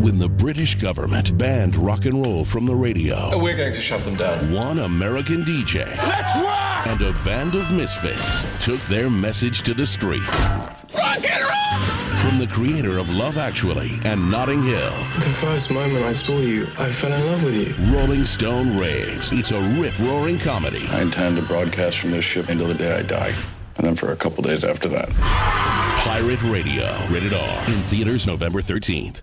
when the British government banned rock and roll from the radio. We're going to shut them down. One American DJ. Let's rock! And a band of misfits took their message to the streets. Rock and roll! From the creator of Love Actually and Notting Hill. The first moment I saw you, I fell in love with you. Rolling Stone raves. It's a rip-roaring comedy. I intend to broadcast from this ship until the day I die. And then for a couple days after that. Pirate Radio. Rated R. In theaters November 13th.